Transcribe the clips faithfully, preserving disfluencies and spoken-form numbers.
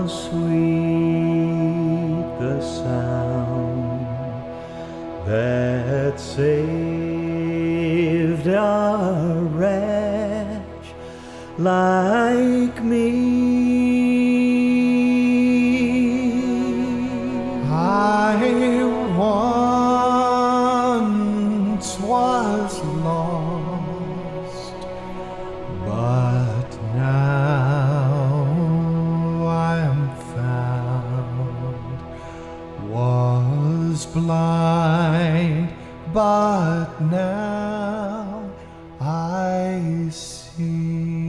sweet the sound that saved a wretch like me. I once was lost, but now I am found. Was blind, but now I see.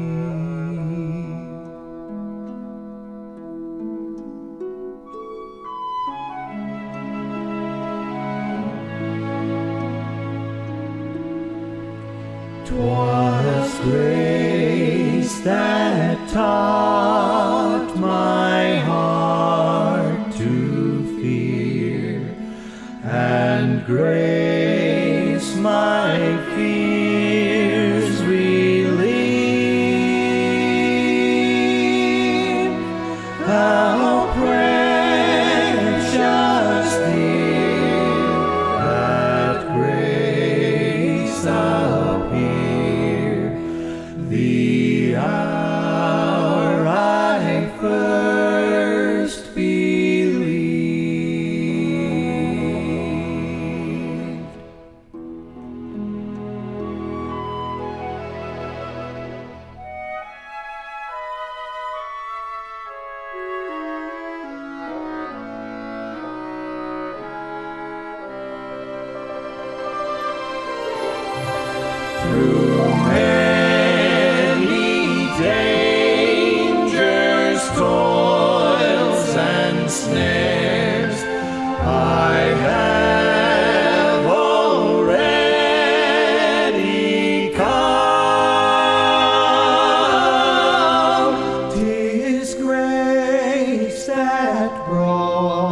"'Twas grace that taught my heart to fear, and grace my fears relieved. How precious dear that grace appeared the hour I first believed." Through many dangers, toils, and snares, I have already come. 'Tis grace that brought